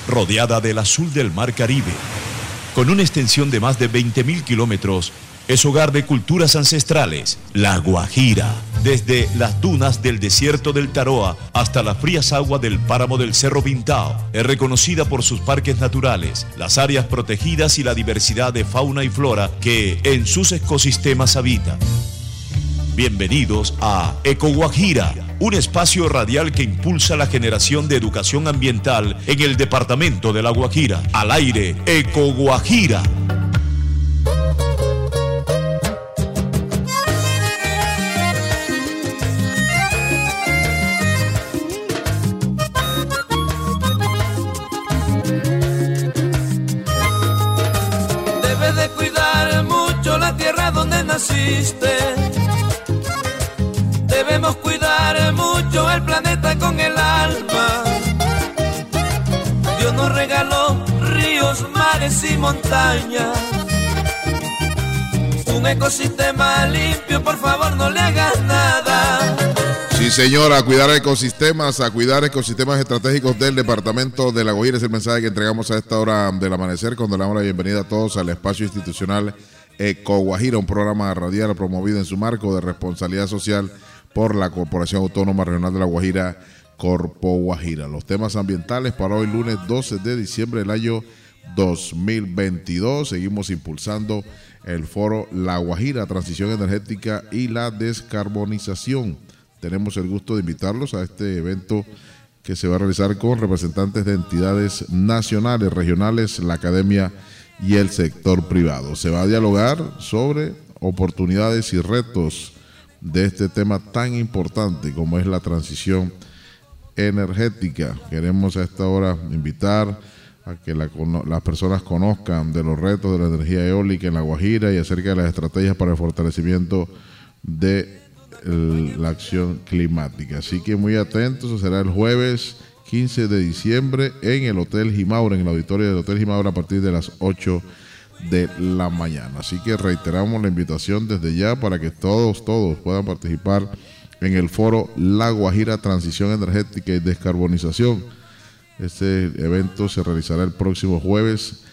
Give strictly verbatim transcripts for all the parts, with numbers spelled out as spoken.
rodeada del azul del Mar Caribe. Con una extensión de más de veinte mil kilómetros, es hogar de culturas ancestrales, La Guajira. Desde las dunas del desierto del Taroa hasta las frías aguas del páramo del Cerro Pintao, es reconocida por sus parques naturales, las áreas protegidas y la diversidad de fauna y flora que en sus ecosistemas habitan. Bienvenidos a Eco Guajira, un espacio radial que impulsa la generación de educación ambiental en el departamento de La Guajira. Al aire, Eco Guajira. Debes de cuidar mucho la tierra donde naciste. Debemos cuidar mucho el planeta con el alma. Dios nos regaló ríos, mares y montañas. Un ecosistema limpio, por favor no le hagas nada. Sí, señora, a cuidar ecosistemas, a cuidar ecosistemas estratégicos del departamento de La Guajira es el mensaje que entregamos a esta hora del amanecer, cuando le damos la bienvenida a todos al espacio institucional Eco Guajira, un programa radial promovido en su marco de responsabilidad social por la Corporación Autónoma Regional de La Guajira, Corpo Guajira. Los temas ambientales para hoy, lunes doce de diciembre del año dos mil veintidós. Seguimos impulsando el foro La Guajira, Transición Energética y la Descarbonización. Tenemos el gusto de invitarlos a este evento que se va a realizar con representantes de entidades nacionales, regionales, la academia y el sector privado. Se va a dialogar sobre oportunidades y retos de este tema tan importante como es la transición energética. Queremos a esta hora invitar a que la, las personas conozcan de los retos de la energía eólica en La Guajira y acerca de las estrategias para el fortalecimiento de el, la acción climática. Así que muy atentos, será el jueves quince de diciembre en el Hotel Jimaura, en el auditorio del Hotel Jimaura a partir de las ocho de la mañana. Así que reiteramos la invitación desde ya para que todos, todos puedan participar en el foro La Guajira, Transición Energética y Descarbonización. Este evento se realizará el próximo jueves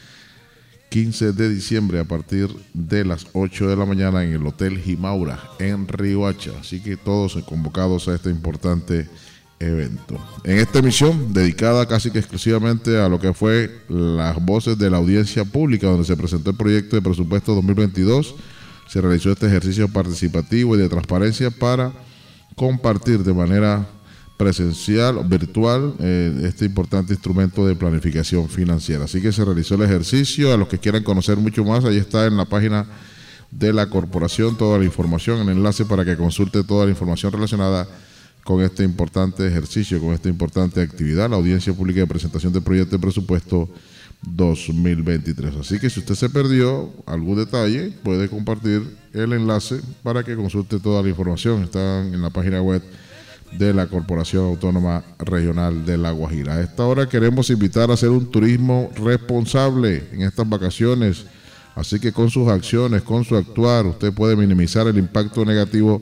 quince de diciembre a partir de las ocho de la mañana en el Hotel Jimaura en Riohacha. Así que todos convocados a este importante evento. En esta emisión, dedicada casi que exclusivamente a lo que fue las voces de la audiencia pública, donde se presentó el proyecto de presupuesto dos mil veintidós, se realizó este ejercicio participativo y de transparencia para compartir de manera presencial o virtual eh, este importante instrumento de planificación financiera. Así que se realizó el ejercicio. A los que quieran conocer mucho más, ahí está en la página de la corporación toda la información, el enlace para que consulte toda la información relacionada con este importante ejercicio, con esta importante actividad, la audiencia pública de presentación del proyecto de presupuesto dos mil veintitrés. Así que si usted se perdió algún detalle, puede compartir el enlace para que consulte toda la información. Están en la página web de la Corporación Autónoma Regional de La Guajira. A esta hora queremos invitar a hacer un turismo responsable en estas vacaciones. Así que con sus acciones, con su actuar, usted puede minimizar el impacto negativo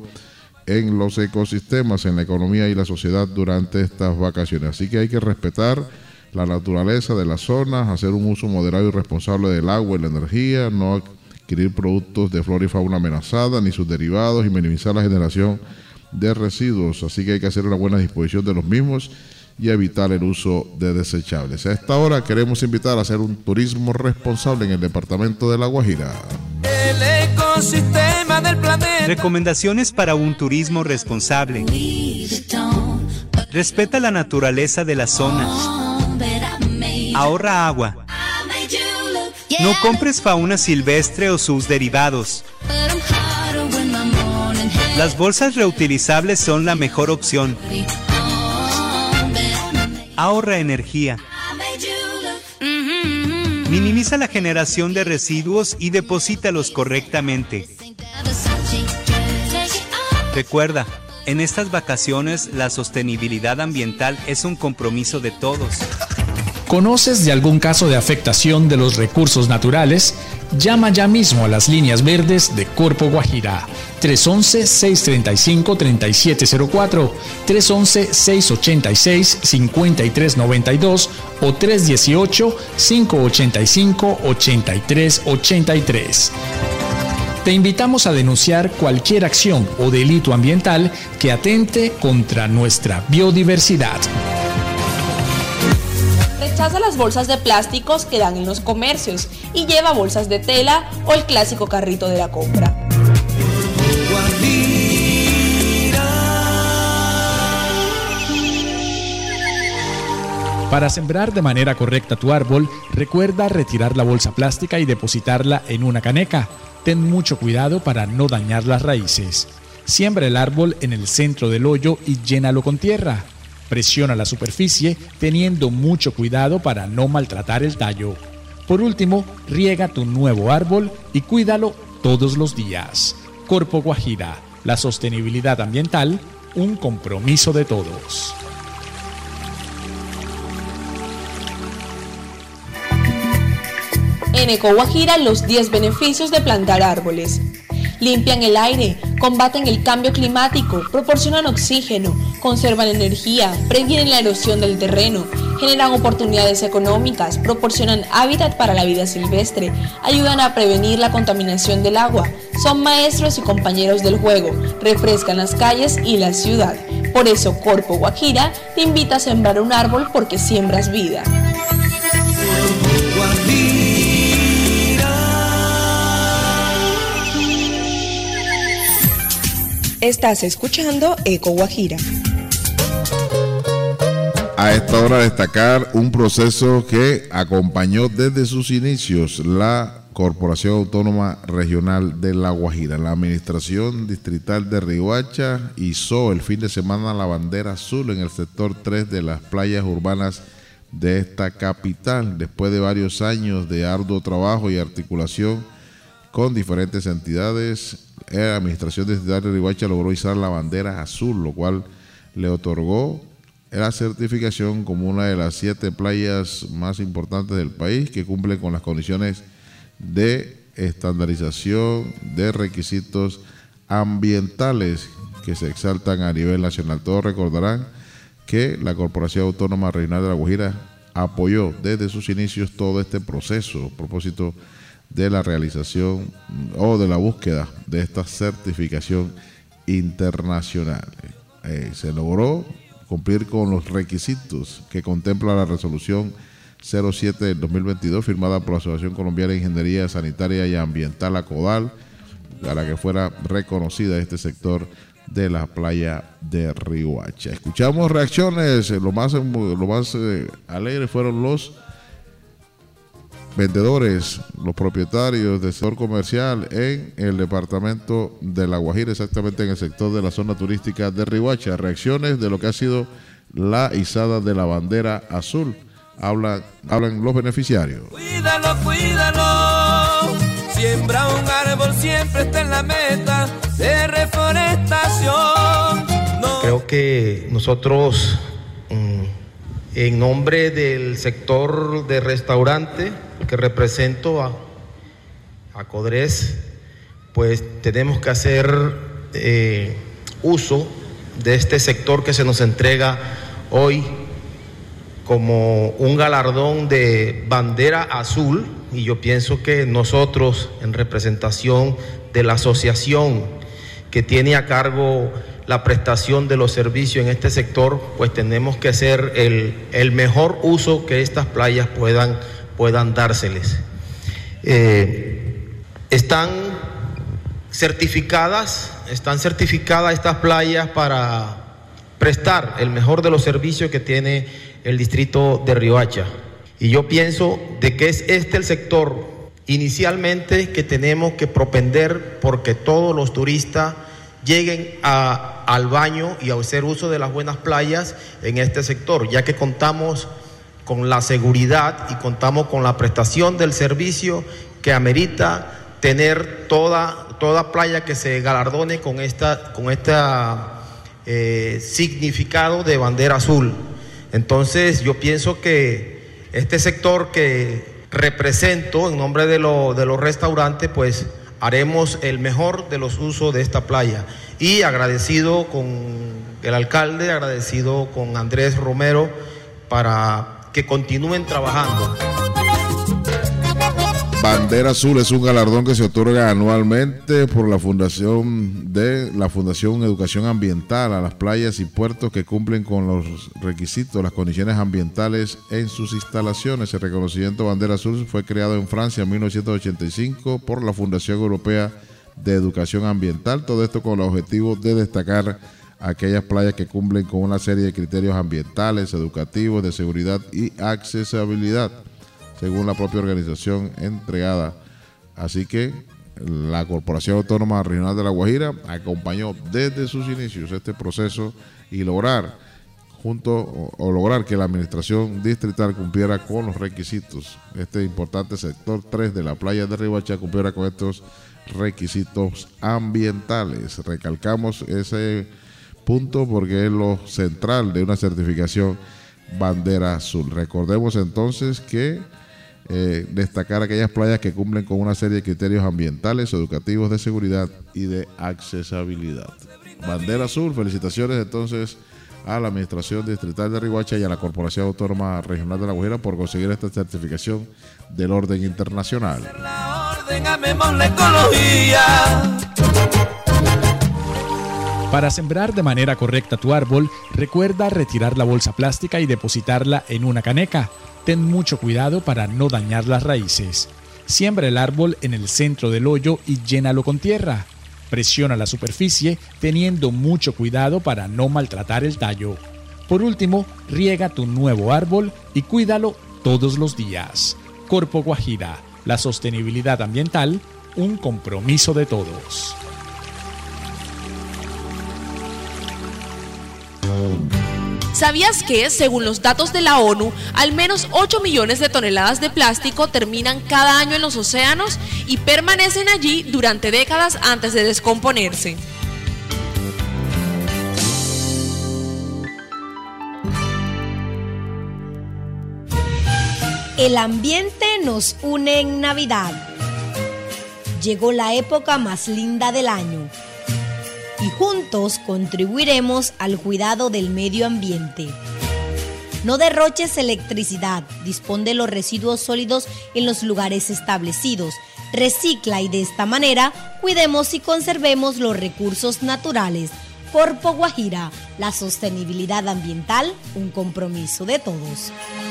en los ecosistemas, en la economía y la sociedad durante estas vacaciones. Así que hay que respetar la naturaleza de las zonas, hacer un uso moderado y responsable del agua y la energía, no adquirir productos de flora y fauna amenazada ni sus derivados y minimizar la generación de residuos. Así que hay que hacer una buena disposición de los mismos y evitar el uso de desechables. A esta hora queremos invitar a hacer un turismo responsable en el departamento de La Guajira. El ecosistema del planeta. Recomendaciones para un turismo responsable. Respeta la naturaleza de la zona. Ahorra agua. No compres fauna silvestre o sus derivados. Las bolsas reutilizables son la mejor opción. Ahorra energía. Minimiza la generación de residuos y deposítalos correctamente. Recuerda, en estas vacaciones la sostenibilidad ambiental es un compromiso de todos. ¿Conoces de algún caso de afectación de los recursos naturales? Llama ya mismo a las líneas verdes de Corpo Guajira. tres once, seis treinta y cinco, treinta y siete cero cuatro, tres once, seis ochenta y seis, cincuenta y tres noventa y dos o tres dieciocho, cinco ochenta y cinco, ochenta y tres ochenta y tres. Te invitamos a denunciar cualquier acción o delito ambiental que atente contra nuestra biodiversidad. Rechaza las bolsas de plásticos que dan en los comercios y lleva bolsas de tela o el clásico carrito de la compra. Para sembrar de manera correcta tu árbol, recuerda retirar la bolsa plástica y depositarla en una caneca. Ten mucho cuidado para no dañar las raíces. Siembra el árbol en el centro del hoyo y llénalo con tierra. Presiona la superficie teniendo mucho cuidado para no maltratar el tallo. Por último, riega tu nuevo árbol y cuídalo todos los días. Corpo Guajira, la sostenibilidad ambiental, un compromiso de todos. En Eco Guajira, los diez beneficios de plantar árboles. Limpian el aire, combaten el cambio climático, proporcionan oxígeno, conservan energía, previenen la erosión del terreno, generan oportunidades económicas, proporcionan hábitat para la vida silvestre, ayudan a prevenir la contaminación del agua, son maestros y compañeros del juego, refrescan las calles y la ciudad. Por eso Corpo Guajira te invita a sembrar un árbol porque siembras vida. Estás escuchando Eco Guajira. A esta hora destacar un proceso que acompañó desde sus inicios la Corporación Autónoma Regional de La Guajira. La Administración Distrital de Riohacha izó el fin de semana la bandera azul en el sector tres de las playas urbanas de esta capital, después de varios años de arduo trabajo y articulación con diferentes entidades. La Administración Distrital de Riohacha logró izar la bandera azul, lo cual le otorgó la certificación como una de las siete playas más importantes del país que cumple con las condiciones de estandarización de requisitos ambientales que se exaltan a nivel nacional. Todos recordarán que la Corporación Autónoma Regional de La Guajira apoyó desde sus inicios todo este proceso a propósito de la realización o de la búsqueda de esta certificación internacional. Eh, se logró cumplir con los requisitos que contempla la resolución cero siete del dos mil veintidós firmada por la Asociación Colombiana de Ingeniería Sanitaria y Ambiental, ACODAL, a la que fuera reconocida este sector de la playa de Riohacha. Escuchamos reacciones, lo más, lo más eh, alegres fueron los vendedores, los propietarios del sector comercial en el departamento de La Guajira, exactamente en el sector de la zona turística de Riohacha. Reacciones de lo que ha sido la izada de la bandera azul. Hablan, hablan los beneficiarios. Cuídalo, cuídalo. Siembra un árbol, siempre está en la meta de reforestación. No. Creo que nosotros, en nombre del sector de restaurante que represento a, a Codres, pues tenemos que hacer eh, uso de este sector que se nos entrega hoy como un galardón de bandera azul, y yo pienso que nosotros, en representación de la asociación que tiene a cargo la prestación de los servicios en este sector, pues tenemos que hacer el, el mejor uso que estas playas puedan, puedan dárseles. Eh, están certificadas, están certificadas estas playas para prestar el mejor de los servicios que tiene el distrito de Riohacha. Y yo pienso de que es este el sector inicialmente que tenemos que propender porque todos los turistas lleguen a, al baño y a hacer uso de las buenas playas en este sector, ya que contamos con la seguridad y contamos con la prestación del servicio que amerita tener toda, toda playa que se galardone con esta, con esta eh, significado de bandera azul. Entonces yo pienso que Este sector que represento en nombre de, lo, de los restaurantes, pues haremos el mejor de los usos de esta playa. Y agradecido con el alcalde, agradecido con Andrés Romero para que continúen trabajando. Bandera Azul es un galardón que se otorga anualmente por la fundación de la Fundación Educación Ambiental a las playas y puertos que cumplen con los requisitos, las condiciones ambientales en sus instalaciones. El reconocimiento Bandera Azul fue creado en Francia en mil novecientos ochenta y cinco por la Fundación Europea de Educación Ambiental. Todo esto con el objetivo de destacar aquellas playas que cumplen con una serie de criterios ambientales, educativos, de seguridad y accesibilidad, según la propia organización entregada. Así que la Corporación Autónoma Regional de La Guajira acompañó desde sus inicios este proceso y lograr junto o, o lograr que la administración distrital cumpliera con los requisitos. Este importante sector tres de la playa de Riohacha cumpliera con estos requisitos ambientales. Recalcamos ese punto porque es lo central de una certificación Bandera Azul. Recordemos entonces que eh, destacar aquellas playas que cumplen con una serie de criterios ambientales, educativos, de seguridad y de accesibilidad. Bandera Azul, felicitaciones entonces a la Administración Distrital de Riohacha y a la Corporación Autónoma Regional de La Guajira por conseguir esta certificación del orden internacional. La orden, amemos la ecología. Para sembrar de manera correcta tu árbol, recuerda retirar la bolsa plástica y depositarla en una caneca. Ten mucho cuidado para no dañar las raíces. Siembra el árbol en el centro del hoyo y llénalo con tierra. Presiona la superficie teniendo mucho cuidado para no maltratar el tallo. Por último, riega tu nuevo árbol y cuídalo todos los días. Corpo Guajira, la sostenibilidad ambiental, un compromiso de todos. ¿Sabías que, según los datos de la ONU, al menos ocho millones de toneladas de plástico terminan cada año en los océanos y permanecen allí durante décadas antes de descomponerse? El ambiente nos une en Navidad. Llegó la época más linda del año y juntos contribuiremos al cuidado del medio ambiente. No derroches electricidad, dispón de los residuos sólidos en los lugares establecidos, recicla y de esta manera cuidemos y conservemos los recursos naturales. Corpo Guajira, la sostenibilidad ambiental, un compromiso de todos.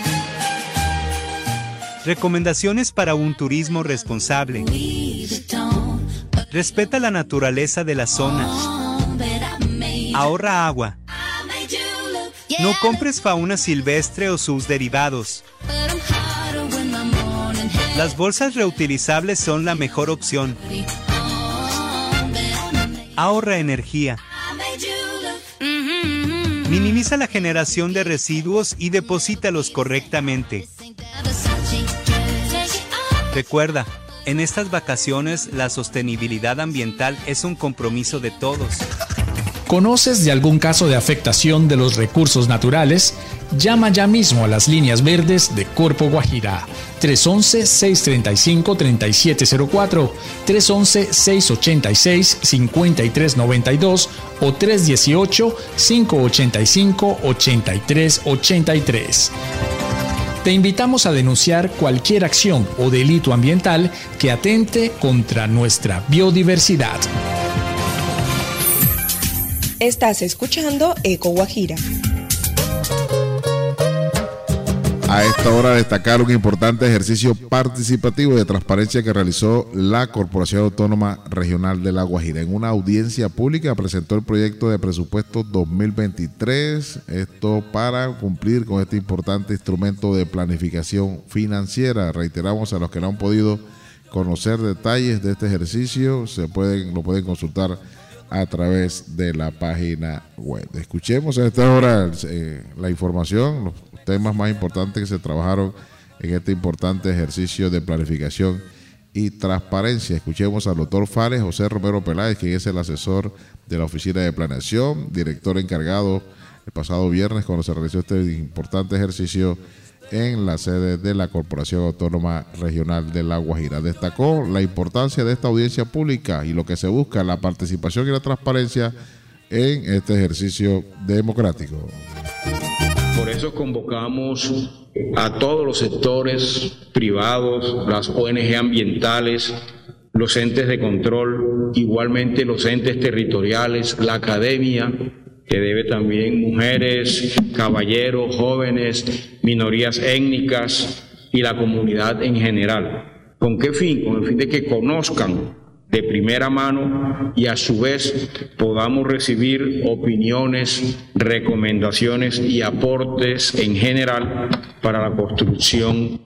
Recomendaciones para un turismo responsable. Respeta la naturaleza de la zona. Ahorra agua. No compres fauna silvestre o sus derivados. Las bolsas reutilizables son la mejor opción. Ahorra energía. Minimiza la generación de residuos y deposítalos correctamente. Recuerda, en estas vacaciones la sostenibilidad ambiental es un compromiso de todos. ¿Conoces de algún caso de afectación de los recursos naturales? Llama ya mismo a las líneas verdes de Corpo Guajira. tres once, seis treinta y cinco, treinta y siete cero cuatro, tres once, seis ochenta y seis, cincuenta y tres noventa y dos o tres dieciocho, cinco ochenta y cinco, ochenta y tres ochenta y tres. Te invitamos a denunciar cualquier acción o delito ambiental que atente contra nuestra biodiversidad. Estás escuchando Eco Guajira. A esta hora destacar un importante ejercicio participativo de transparencia que realizó la Corporación Autónoma Regional de La Guajira. En una audiencia pública presentó el proyecto de presupuesto dos mil veintitrés, esto para cumplir con este importante instrumento de planificación financiera. Reiteramos a los que no han podido conocer detalles de este ejercicio, se pueden, lo pueden consultar a través de la página web. Escuchemos a esta hora eh, la información, los temas más importantes que se trabajaron en este importante ejercicio de planificación y transparencia. Escuchemos al doctor Fares José Romero Peláez, quien es el asesor de la Oficina de Planeación, director encargado el pasado viernes cuando se realizó este importante ejercicio en la sede de la Corporación Autónoma Regional de La Guajira. Destacó la importancia de esta audiencia pública y lo que se busca, la participación y la transparencia en este ejercicio democrático. Por eso convocamos a todos los sectores privados, las O N G ambientales, los entes de control, igualmente los entes territoriales, la academia, que debe también mujeres, caballeros, jóvenes, minorías étnicas y la comunidad en general. ¿Con qué fin? Con el fin de que conozcan de primera mano y a su vez podamos recibir opiniones, recomendaciones y aportes en general para la construcción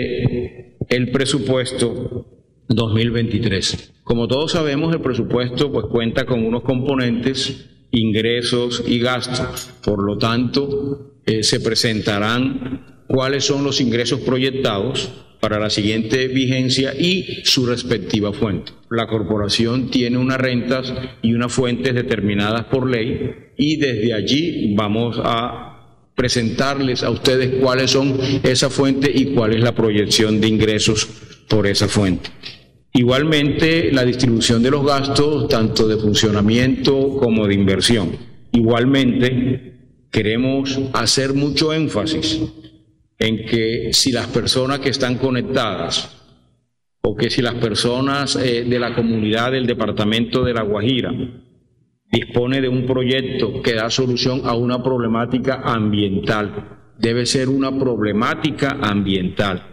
de el presupuesto dos mil veintitrés. Como todos sabemos, el presupuesto pues cuenta con unos componentes, ingresos y gastos. Por lo tanto, eh, se presentarán cuáles son los ingresos proyectados para la siguiente vigencia y su respectiva fuente. La corporación tiene unas rentas y unas fuentes determinadas por ley y desde allí vamos a presentarles a ustedes cuáles son esa fuente y cuál es la proyección de ingresos por esa fuente. Igualmente, la distribución de los gastos, tanto de funcionamiento como de inversión. Igualmente, queremos hacer mucho énfasis en que si las personas que están conectadas o que si las personas eh, de la comunidad del departamento de La Guajira dispone de un proyecto que da solución a una problemática ambiental, debe ser una problemática ambiental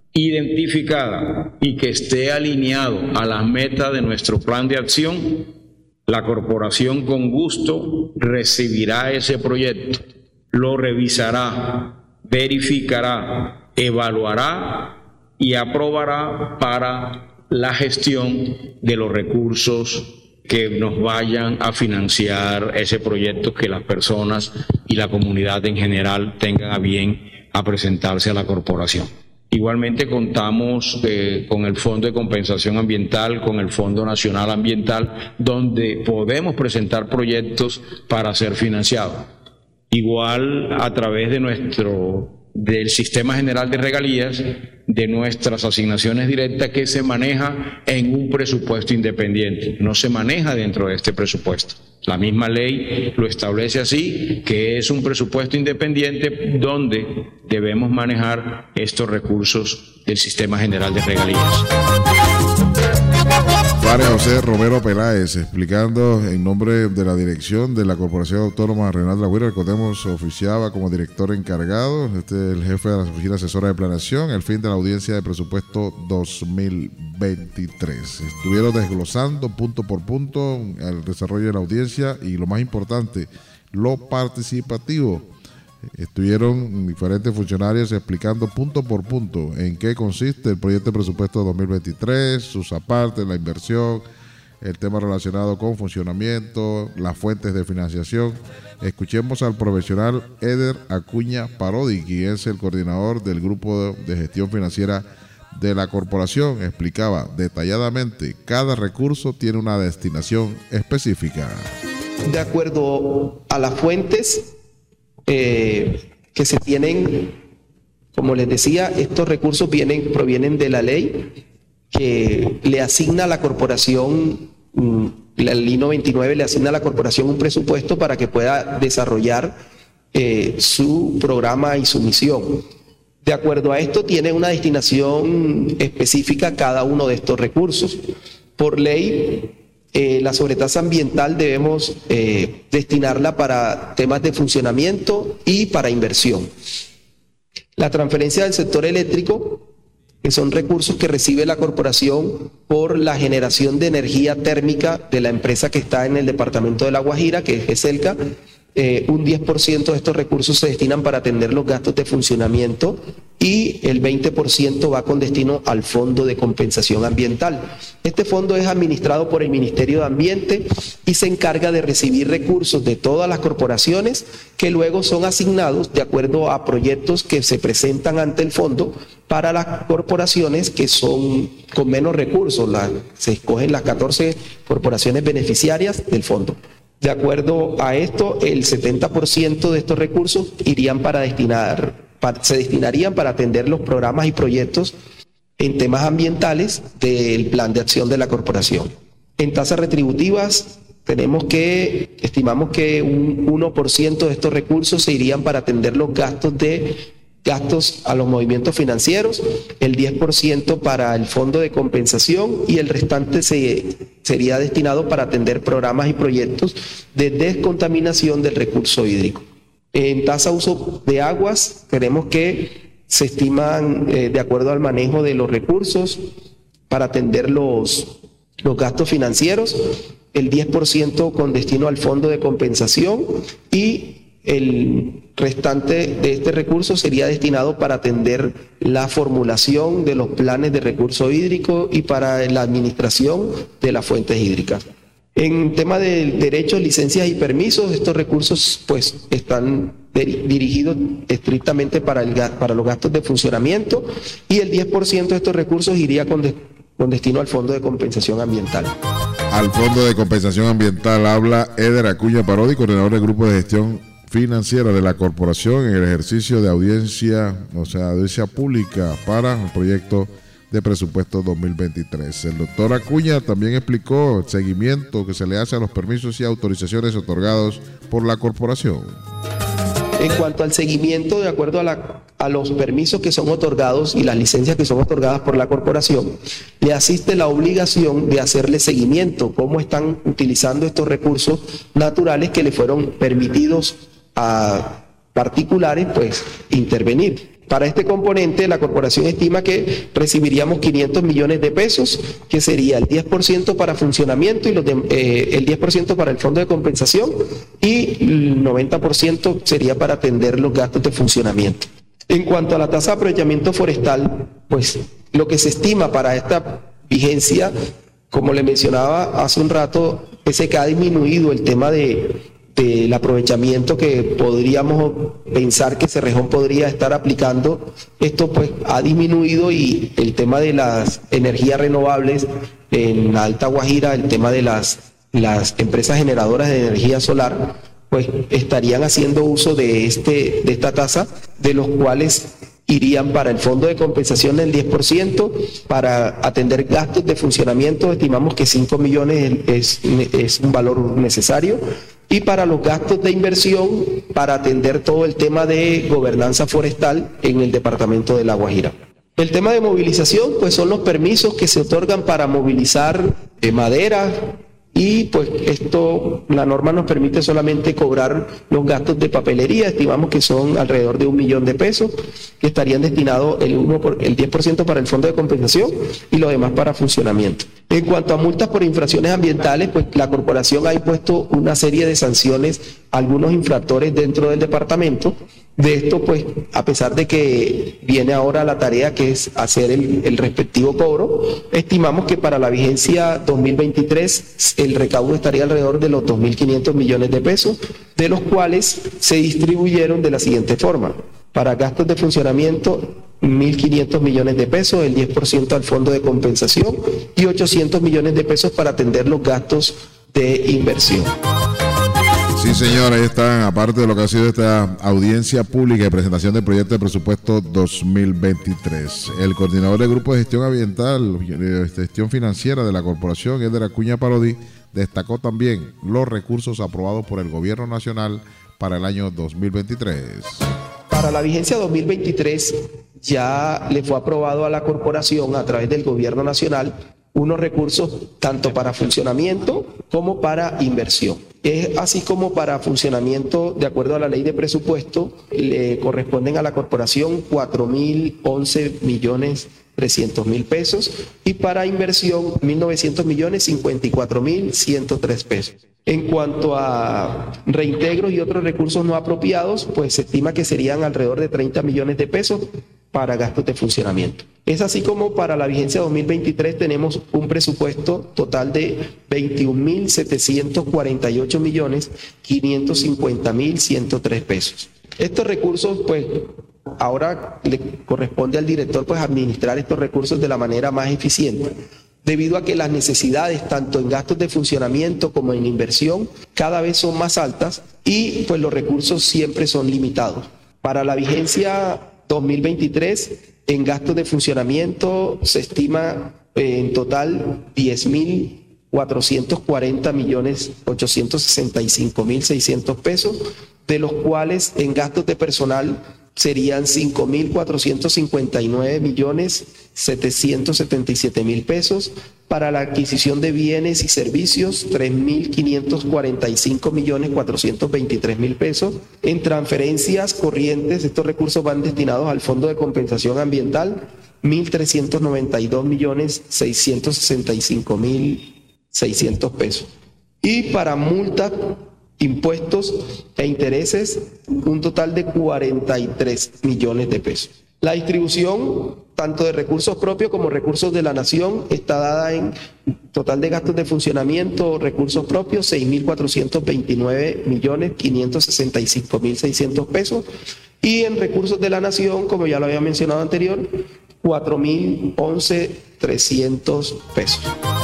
identificada y que esté alineado a las metas de nuestro plan de acción. La corporación con gusto recibirá ese proyecto, lo revisará, verificará, evaluará y aprobará para la gestión de los recursos que nos vayan a financiar ese proyecto que las personas y la comunidad en general tengan a bien a presentarse a la corporación. Igualmente contamos eh, con el Fondo de Compensación Ambiental, con el Fondo Nacional Ambiental, donde podemos presentar proyectos para ser financiados. Igual a través de nuestro del Sistema General de Regalías, de nuestras asignaciones directas que se maneja en un presupuesto independiente, no se maneja dentro de este presupuesto. La misma ley lo establece así, que es un presupuesto independiente donde debemos manejar estos recursos del Sistema General de Regalías. Padre José Romero Peláez, explicando en nombre de la dirección de la Corporación Autónoma Regional de La Guajira. Recordemos, oficiaba como director encargado, este es el jefe de la Oficina Asesora de Planeación, el fin de la audiencia de presupuesto dos mil veintitrés. Estuvieron desglosando punto por punto el desarrollo de la audiencia y lo más importante, lo participativo. Estuvieron diferentes funcionarios explicando punto por punto en qué consiste el proyecto de presupuesto dos mil veintitrés, sus apartes, la inversión, el tema relacionado con funcionamiento, las fuentes de financiación. Escuchemos al profesional Eder Acuña Parodi, quien es el coordinador del grupo de gestión financiera de la corporación. Explicaba detalladamente, cada recurso tiene una destinación específica. De acuerdo a las fuentes Eh, que se tienen, como les decía, estos recursos vienen, provienen de la ley que le asigna a la corporación, la ley noventa y nueve le asigna a la corporación un presupuesto para que pueda desarrollar eh, su programa y su misión. De acuerdo a esto, tiene una destinación específica cada uno de estos recursos. Por ley, Eh, la sobretasa ambiental debemos eh, destinarla para temas de funcionamiento y para inversión. La transferencia del sector eléctrico, que son recursos que recibe la corporación por la generación de energía térmica de la empresa que está en el departamento de La Guajira, que es GESELCA. Eh, un diez por ciento de estos recursos se destinan para atender los gastos de funcionamiento y el veinte por ciento va con destino al Fondo de Compensación Ambiental. Este fondo es administrado por el Ministerio de Ambiente y se encarga de recibir recursos de todas las corporaciones que luego son asignados de acuerdo a proyectos que se presentan ante el fondo para las corporaciones que son con menos recursos. La, se escogen las catorce corporaciones beneficiarias del fondo. De acuerdo a esto, el setenta por ciento de estos recursos irían para destinar para, se destinarían para atender los programas y proyectos en temas ambientales del plan de acción de la corporación. En tasas retributivas tenemos que, estimamos que un uno por ciento de estos recursos se irían para atender los gastos de gastos a los movimientos financieros, el diez por ciento para el fondo de compensación y el restante se, sería destinado para atender programas y proyectos de descontaminación del recurso hídrico. En tasa uso de aguas, tenemos que se estiman, eh, de acuerdo al manejo de los recursos, para atender los, los gastos financieros, el diez por ciento con destino al fondo de compensación y el restante de este recurso sería destinado para atender la formulación de los planes de recurso hídrico y para la administración de las fuentes hídricas. En tema de derechos, licencias y permisos, estos recursos pues están dirigidos estrictamente para, el, para los gastos de funcionamiento y el diez por ciento de estos recursos iría con, de, con destino al Fondo de Compensación Ambiental. Al Fondo de Compensación Ambiental habla Eder Acuña Parodi, coordinador del Grupo de Gestión Financiera de la Corporación en el ejercicio de audiencia, o sea, audiencia pública para el proyecto de presupuesto dos mil veintitrés. El doctor Acuña también explicó el seguimiento que se le hace a los permisos y autorizaciones otorgados por la corporación. En cuanto al seguimiento, de acuerdo a, la, a los permisos que son otorgados y las licencias que son otorgadas por la corporación, le asiste la obligación de hacerle seguimiento, cómo están utilizando estos recursos naturales que le fueron permitidos a particulares, pues, intervenir. Para este componente, la corporación estima que recibiríamos quinientos millones de pesos, que sería el diez por ciento para funcionamiento y los de, eh, el diez por ciento para el fondo de compensación y el noventa por ciento sería para atender los gastos de funcionamiento. En cuanto a la tasa de aprovechamiento forestal, pues lo que se estima para esta vigencia, como le mencionaba hace un rato, es que ha disminuido el tema de del aprovechamiento que podríamos pensar que Cerrejón podría estar aplicando. Esto pues ha disminuido y el tema de las energías renovables en la Alta Guajira, el tema de las, las empresas generadoras de energía solar, pues estarían haciendo uso de, este, de esta tasa, de los cuales irían para el fondo de compensación del diez por ciento, para atender gastos de funcionamiento, estimamos que cinco millones es, es un valor necesario, y para los gastos de inversión, para atender todo el tema de gobernanza forestal en el departamento de La Guajira. El tema de movilización, pues son los permisos que se otorgan para movilizar eh, madera, y pues esto, la norma nos permite solamente cobrar los gastos de papelería, estimamos que son alrededor de un millón de pesos, que estarían destinados el, uno por, el diez por ciento para el fondo de compensación y lo demás para funcionamiento. En cuanto a multas por infracciones ambientales, pues la corporación ha impuesto una serie de sanciones a algunos infractores dentro del departamento. De esto, pues, a pesar de que viene ahora la tarea que es hacer el, el respectivo cobro, estimamos que para la vigencia dos mil veintitrés el recaudo estaría alrededor de los dos mil quinientos millones de pesos, de los cuales se distribuyeron de la siguiente forma. Para gastos de funcionamiento, mil quinientos millones de pesos, el diez por ciento al fondo de compensación y ochocientos millones de pesos para atender los gastos de inversión. Sí, señores, ahí están, aparte de lo que ha sido esta audiencia pública de presentación del proyecto de presupuesto dos mil veintitrés. El coordinador del Grupo de Gestión Ambiental, de Gestión Financiera de la Corporación, Eder Acuña Parodi, destacó también los recursos aprobados por el Gobierno Nacional para el año dos mil veintitrés. Para la vigencia dos mil veintitrés ya le fue aprobado a la corporación a través del Gobierno Nacional unos recursos tanto para funcionamiento como para inversión. Es así como para funcionamiento, de acuerdo a la ley de presupuesto, le corresponden a la corporación cuatro mil once millones trescientos mil pesos y para inversión mil novecientos millones cincuenta y cuatro mil ciento tres pesos. En cuanto a reintegros y otros recursos no apropiados, pues se estima que serían alrededor de treinta millones de pesos para gastos de funcionamiento. Es así como para la vigencia dos mil veintitrés tenemos un presupuesto total de veintiún mil setecientos cuarenta y ocho millones quinientos cincuenta mil ciento tres pesos. Estos recursos, pues, ahora le corresponde al director pues administrar estos recursos de la manera más eficiente, debido a que las necesidades tanto en gastos de funcionamiento como en inversión cada vez son más altas y pues los recursos siempre son limitados. Para la vigencia dos mil veintitrés, en gastos de funcionamiento se estima eh, en total diez mil cuatrocientos cuarenta millones ochocientos sesenta y cinco mil seiscientos pesos, de los cuales en gastos de personal serían cinco mil cuatrocientos cincuenta y nueve millones setecientos setenta y siete mil pesos, para la adquisición de bienes y servicios tres mil quinientos cuarenta y cinco millones cuatrocientos veintitrés mil pesos, en transferencias corrientes estos recursos van destinados al Fondo de Compensación Ambiental mil trescientos noventa y dos millones seiscientos sesenta y cinco mil seiscientos pesos, y para multas, impuestos e intereses un total de cuarenta y tres millones de pesos. La distribución tanto de recursos propios como recursos de la nación está dada en total de gastos de funcionamiento, recursos propios seis mil cuatrocientos veintinueve millones quinientos sesenta y cinco mil seiscientos pesos, y en recursos de la nación, como ya lo había mencionado anterior, cuatro mil once millones trescientos pesos.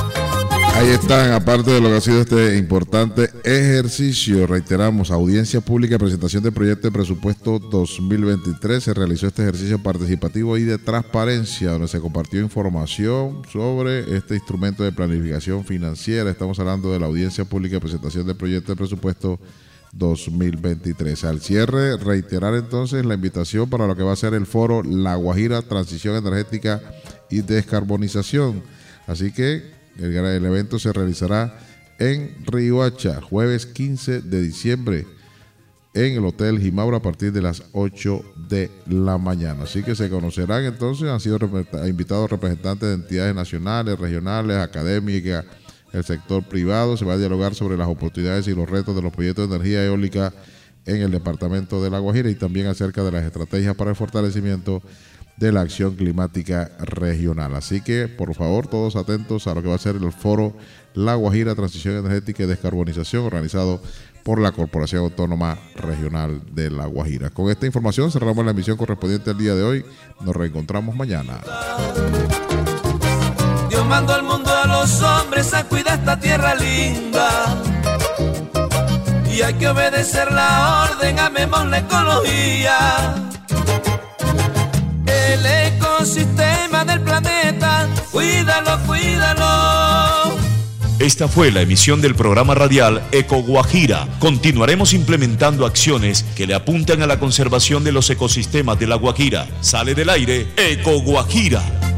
Ahí están, aparte de lo que ha sido este importante ejercicio, reiteramos, audiencia pública, presentación del proyecto de presupuesto dos mil veintitrés, se realizó este ejercicio participativo y de transparencia, donde se compartió información sobre este instrumento de planificación financiera. Estamos hablando de la audiencia pública, presentación del proyecto de presupuesto dos mil veintitrés. Al cierre, reiterar entonces la invitación para lo que va a ser el foro La Guajira, Transición Energética y Descarbonización. Así que El, el evento se realizará en Riohacha, jueves quince de diciembre, en el Hotel Jimaura a partir de las ocho de la mañana. Así que se conocerán entonces, han sido invitados representantes de entidades nacionales, regionales, académicas, el sector privado. Se va a dialogar sobre las oportunidades y los retos de los proyectos de energía eólica en el departamento de La Guajira y también acerca de las estrategias para el fortalecimiento de la acción climática regional. Así que, por favor, todos atentos a lo que va a ser el foro La Guajira, Transición Energética y Descarbonización, organizado por la Corporación Autónoma Regional de La Guajira. Con esta información cerramos la emisión correspondiente al día de hoy. Nos reencontramos mañana. Dios mandó al mundo a los hombres a cuidar esta tierra linda, y hay que obedecer la orden, amemos la ecología. El ecosistema del planeta, cuídalo, cuídalo. Esta fue la emisión del programa radial Eco Guajira. Continuaremos implementando acciones que le apuntan a la conservación de los ecosistemas de La Guajira. Sale del aire Eco Guajira.